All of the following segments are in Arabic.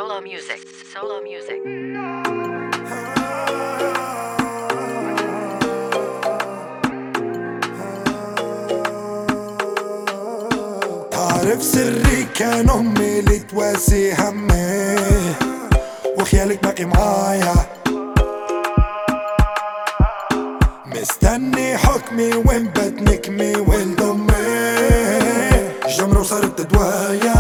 Solo music. Solo music. عارف سري كان أمي اللي تواسي همي، وخيالك باقي معايا مستني حكمي وين بتنكمي ولد أمي جمرة وصارت دوايا.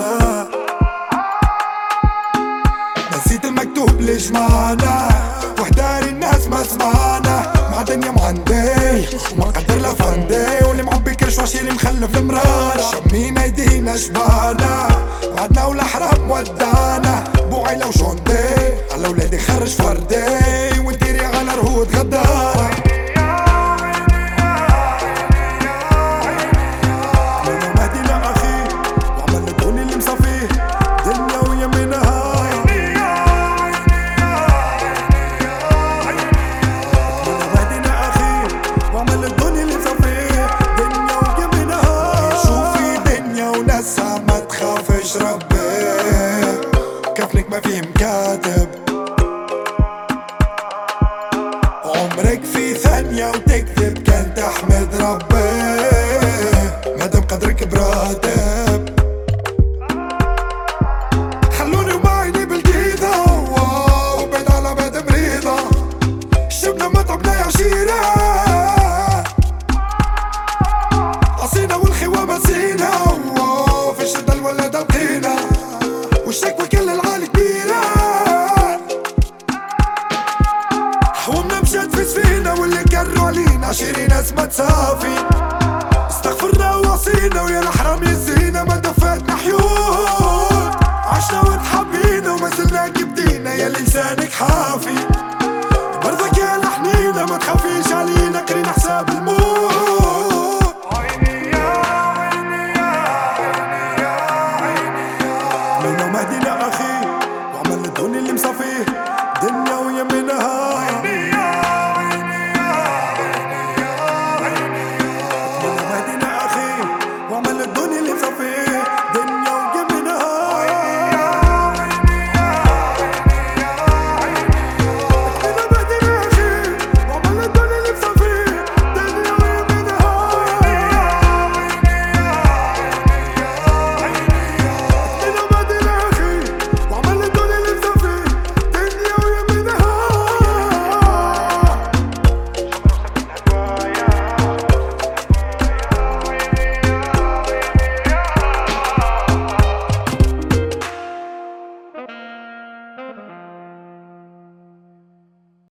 نسيت المكتوب ليش معنا وحداري الناس ما سمعنا، مع دنيا معندي وما قدر لفندي، واللي معبي كرش وعشي اللي مخلف المرارة، شمينا ايدينا شبعنا وعدنا والأحرام ودانا، بوعيلة وشوندي على ولادي خرج فردي وانتيري على رهود غدارة. ما تخافش ربي كفلك ما فيه مكاتب، عمرك في ثانية وتكذب كان تحمد ربي مادام قدرك براتب. خلوني ومعيني بالجيدة وبعد على باد مريضة، شبنا ما طبنا يا عشيرة عصينا والخوة مسينا، الشدة الولد القينا والشكوى كل العالي كبيرة، حومنا مشات في سفينة واللي كروا علينا 20 ناس ما تسافي، استغفرنا وعصينا ويا الحرام يزينا ما دفاتنا حيوت، عشنا وتحبينا وما زلنا كبدينا يا لسانك حافي.